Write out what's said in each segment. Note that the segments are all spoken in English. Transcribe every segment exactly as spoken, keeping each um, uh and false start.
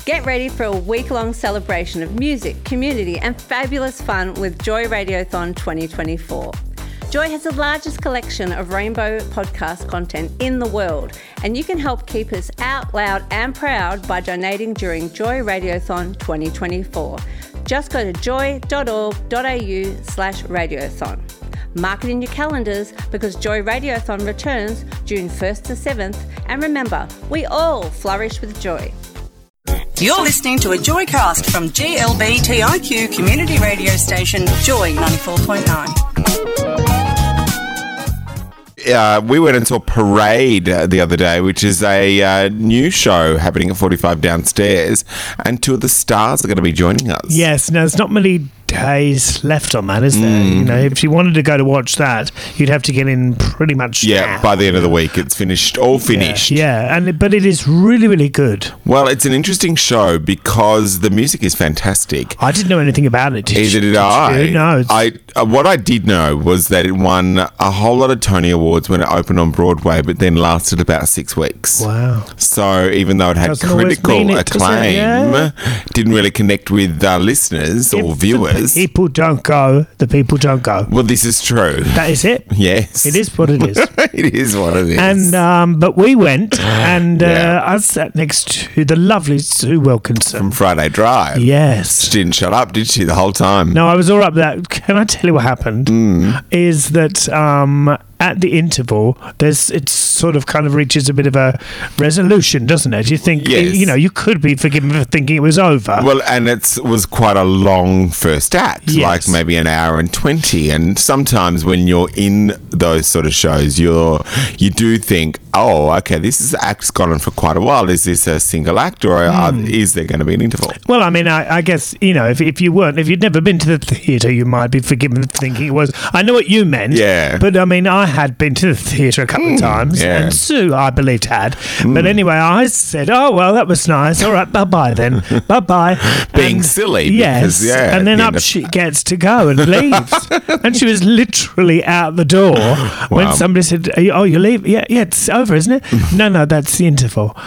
Get ready for a week-long celebration of music, community and fabulous fun with Joy Radiothon twenty twenty-four. Joy has the largest collection of rainbow podcast content in the world, and you can help keep us out loud and proud by donating during Joy Radiothon twenty twenty-four. Just go to joy.org.au slash radiothon. Mark it in your calendars because Joy Radiothon returns June first to seventh, and remember, we all flourish with joy. You're listening to a Joycast from G L B T I Q community radio station Joy ninety-four point nine. Uh, we went and saw Parade uh, the other day, which is a uh, new show happening at forty-five Downstairs, and two of the stars are going to be joining us. Yes, now there's not many days left on that, is there? Mm. You know, if you wanted to go to watch that, you'd have to get in pretty much Yeah, now. by the end of the week, it's finished, all finished. Yeah, yeah, and but it is really, really good. Well, it's an interesting show because the music is fantastic. I didn't know anything about it. Did Either you, did, did I. You? No, it's, I uh, what I did know was that it won a whole lot of Tony Awards when it opened on Broadway, but then lasted about six weeks. Wow. So even though it had Doesn't always critical mean it, does it? acclaim, Yeah. didn't really connect with uh, listeners or if viewers. the people don't go, the people don't go. Well, this is true. That is it. Yes. It is what it is. It is what it is. And um, but we went, and uh, Yeah. I sat next to the lovely Sue Wilkinson. From Friday Drive. Yes. She didn't shut up, did she, the whole time? No, I was all right with that. Can I tell you what happened? Mm. Is that um, at the interval, there's it sort of kind of reaches a bit of a resolution, doesn't it? You think, Yes. you know, you could be forgiven for thinking it was over. Well, and it was quite a long first act, Yes. like maybe an hour and twenty. And sometimes when you're in those sort of shows, you're you do think, oh, okay, this is act's gone on for quite a while. Is this a single act, or are, is there going to be an interval? Well, I mean, I, I guess, you know, if, if you weren't, if you'd never been to the theatre, you might be forgiven for thinking it was. I know what you meant. Yeah. But, I mean, I had been to the theatre a couple of times, yeah. and Sue, I believed, had. But anyway, I said, oh, well, that was nice. All right, bye-bye then. Bye-bye. Being And- silly. Yes. Because, yeah, and then at the up end of- she gets to go and leaves. And she was literally out the door when Wow. somebody said, "Are you- oh, you leave? Yeah, yeah, it's over, isn't it? No, no, that's the interval.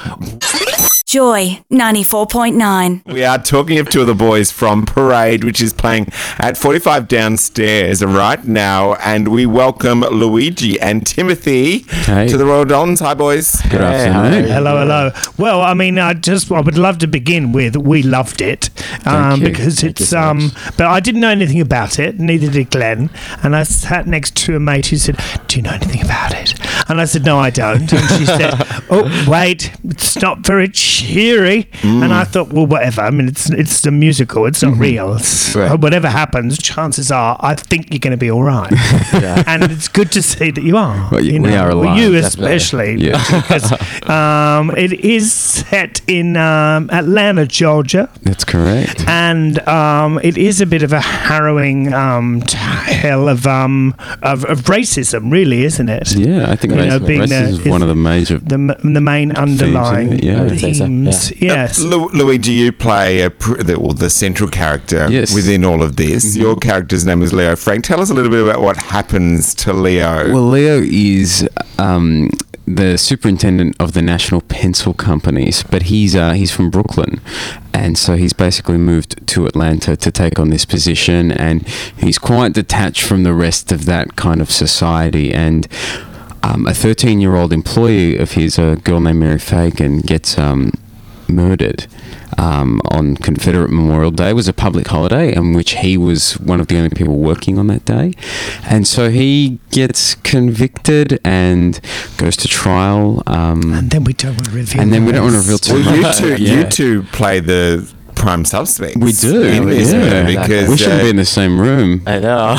Joy ninety-four point nine. We are talking of two of the boys from Parade, which is playing at forty-five Downstairs right now. And we welcome Luigi and Timothy Hey. to the Royal Dons. Hi, boys. Good afternoon. Hello, hello. Well, I mean, I just I would love to begin with we loved it um, you. because Thank you it's so um. much. But I didn't know anything about it. Neither did Glenn. And I sat next to a mate who said, "Do you know anything about it?" And I said, "No, I don't." And she said, "Oh, wait, it's not very cheery." And I thought, well, whatever. I mean, it's it's a musical. It's not real. It's, Right. Whatever happens, chances are, I think you're going to be all right. And it's good to see that you are. Well, y- you we know, are well, alive, you definitely. especially, Yeah. because um, it is set in um, Atlanta, Georgia, That's correct. and um, it is a bit of a harrowing um, tale of, um, of of racism, really, isn't it? Yeah, I think You know, racism, being racism the- is one of the major. The m- the main underlying it? Yeah. I would say so, themes. Yes. Lu- Luigi, you play a pr- the, well, the central character Yes. within all of this. Your character's name is Leo Frank. Tell us a little bit about what happens to Leo. Well, Leo is um, the superintendent of the National Pencil Companies, but he's uh, he's from Brooklyn, and so he's basically moved to Atlanta to take on this position, and he's quite detached from the rest of that kind of society. And um, a thirteen-year-old employee of his, a girl named Mary Fagan, gets um, murdered um, on Confederate Memorial Day. It was a public holiday in which he was one of the only people working on that day, and so he gets convicted and goes to trial. Um, And then we don't want to reveal. and then we the don't want to rest. reveal too Well, you much. two, Yeah. you two play the prime suspects. We do, in this yeah. movie because we shouldn't uh, be in the same room. I know.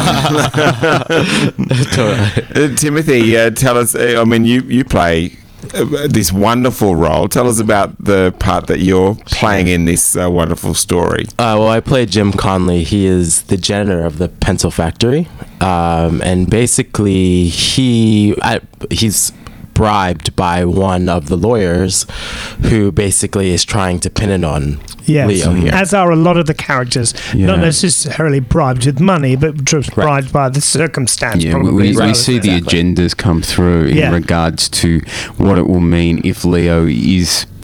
Totally. uh, Timothy, uh, tell us. Uh, I mean, you you play uh, this wonderful role. Tell us about the part that you're playing in this uh, wonderful story. Uh, well, I play Jim Conley. He is the janitor of the pencil factory, um, and basically he I, he's bribed by one of the lawyers, who basically is trying to pin it on Yes, Leo here. as are a lot of the characters, Yeah. not necessarily bribed with money, but just bribed by the circumstance. Yeah, probably. we, we Right. see the Exactly. agendas come through in Yeah. regards to what it will mean if Leo is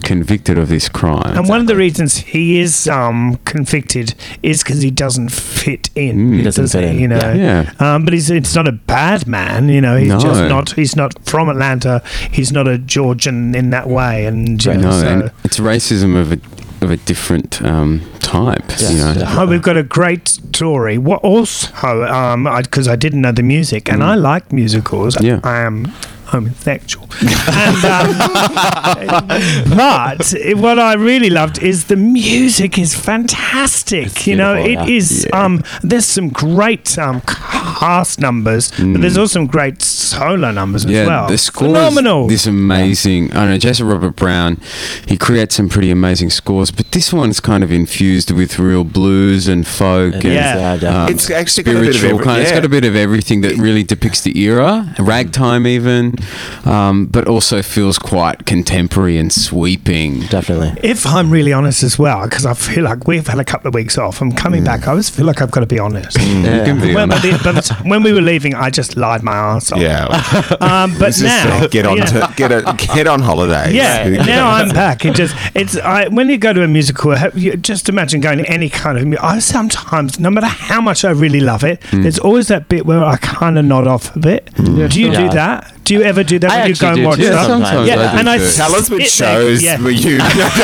convicted of this crime. And one of the reasons he is um, convicted is because he doesn't fit in. Mm. He doesn't does fit he? in. You know, Yeah. Um, but he's it's not a bad man. You know, he's No. just not. He's not from Atlanta. He's not a Georgian in that way. And you Right. know, No, so- and it's racism of a of a different um, type. Yes, you know, definitely. Oh, we've got a great story. What also, um, because I, I didn't know the music, and I like musicals. Yeah. I am homosexual. and, um, but it- what I really loved is the music is fantastic. It's you know, it beautiful, yeah. is. Um, there's some great um, cast numbers, but there's also some great solo numbers yeah, as well. the score Phenomenal. is this amazing. I don't know, Jason Robert Brown, he creates some pretty amazing scores, but this one's kind of infused with real blues and folk It and is, Yeah. definitely. um, It's actually got a bit of spiritual every- kind. It's yeah. got a bit of everything that really depicts the era, ragtime even, um, but also feels quite contemporary and sweeping. Definitely. If I'm really honest as well, because I feel like we've had a couple of weeks off, I'm coming back. I always feel like I've got to be honest. You can be When, by honest. the, by the time, when we were leaving, I just lied my ass off. Yeah. Um, but It's just, now, uh, get on yeah, to, get a, get on holidays. yeah. Get Now on- I'm back. It just it's I, when you go to a musical. have- You, just imagine going to any kind of. mu- I sometimes, no matter how much I really love it, there's always that bit where I kind of nod off a bit. Do you do Yeah. that? Do you ever do that I when you go actually and do watch too stuff? sometimes. Yeah, I do and I too. Tell us which sit there- shows yeah. were you.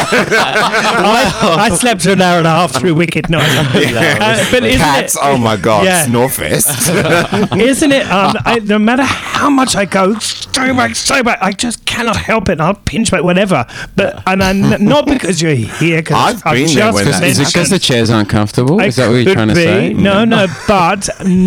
I, I slept an hour and a half through Wicked Night. Uh, but isn't Cats, it, oh my God, Yeah. Snorefest. Isn't it? Um, I, no matter how much I go, stay back, stay back, I just cannot help it. I'll pinch back, whatever. But and I'm not because you're here. Because I've I've been there just when that- Is it because the mentioned- chairs aren't comfortable? I Is that what you're could trying to be. say? No, no, but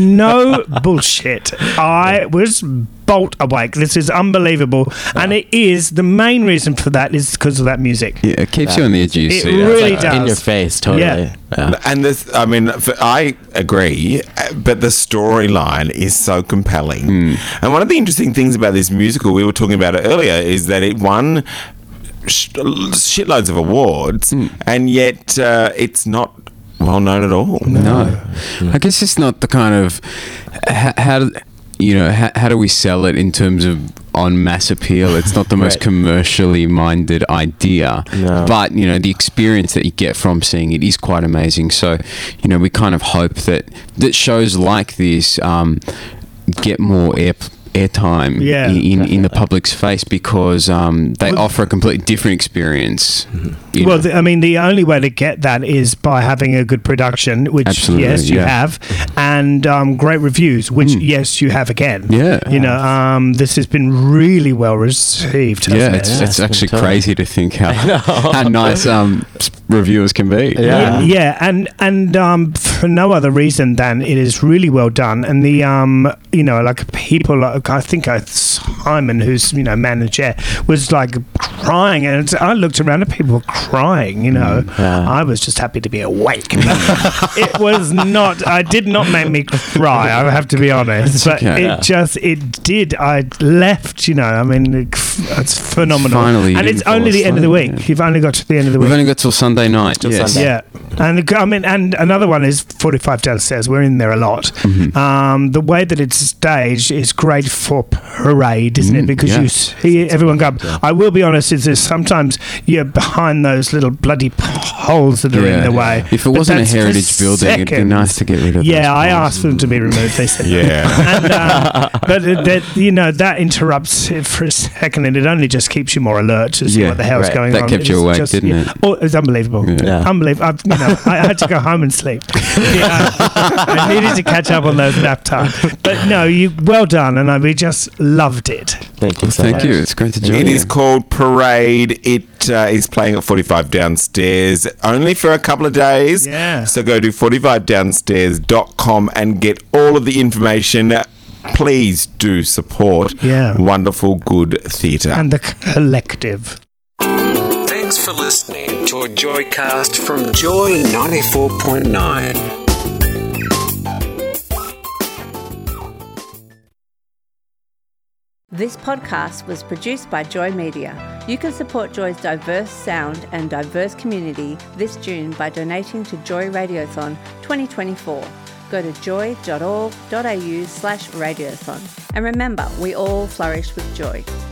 no bullshit. I was bolt awake. This is unbelievable, and it is the main reason for that is because of that music. Yeah, it keeps you on the edge of your It seat. really Like, does. in your face, totally. Yeah. Yeah. And this, I mean, f- I agree, uh, but the storyline is so compelling. And one of the interesting things about this musical, we were talking about it earlier, is that it won sh- shitloads of awards, and yet uh, it's not well known at all. No, I guess it's not the kind of how, how do- you know how, how do we sell it in terms of on mass appeal? It's not the most Right. commercially minded idea, No. but you know the experience that you get from seeing it is quite amazing. So you know we kind of hope that that shows like this um, get more air airtime Yeah, in, in, in the public's face because um, they offer a completely different experience. you Well, know. the, I mean, the only way to get that is by having a good production, which Absolutely, yes, you yeah. have, and um, great reviews, which yes, you have again. Yeah. you know, um, this has been really well received. Yeah, hasn't it's, it? Yeah, it's it's actually totally- crazy to think how how nice um, s- reviewers can be. Yeah. Yeah, yeah, and and um, for no other reason than it is really well done, and the um, you know, like people, like I think I, Simon, who's you know manager, was like crying, and it's, I looked around and people were crying. You know, Yeah. I was just happy to be awake. It was not. I did not make me cry. I have to be honest, but okay. it just it did. I left. You know, I mean, it, it's phenomenal, Finally, you and didn't it's only fall the end of the asleep, week. yeah. You've only got to the end of the We've week. only got till Sunday night. Till yes. Sunday. Yeah, and the, I mean, and another one is forty-five downstairs. We're in there a lot. Mm-hmm. Um, the way that it's staged is great for parade, isn't it? Mm, Because yeah. you see everyone go. I will be honest. Is that sometimes you're behind those little bloody holes that are in the way. If it But wasn't a that's for heritage building, it'd be seconds. nice to get rid of. Yeah, those I poles. asked for them to be removed. They said, Yeah. and, um, but it- that you know that interrupts it for a second, and it only just keeps you more alert to see Yeah, what the hell's right. going That on. kept you It's awake, just- didn't yeah. it? Oh, it was unbelievable. Yeah. Yeah. Unbelievable. I've, you know, I had to go home and sleep. Yeah, I needed to catch up on those nap time. But no, you well done, and I, we just loved it. Thank you so Thank much. you. It's great to join It you. is called Parade. It uh, is playing at forty-five Downstairs only for a couple of days. Yeah. So go to forty-five downstairs dot com and get all of the information. Please do support Yeah. wonderful, good theatre. And the collective. Thanks for listening to a Joycast from Joy ninety-four point nine. This podcast was produced by Joy Media. You can support Joy's diverse sound and diverse community this June by donating to Joy Radiothon twenty twenty-four. Go to joy dot org dot a u slash radiothon. And remember, we all flourish with joy.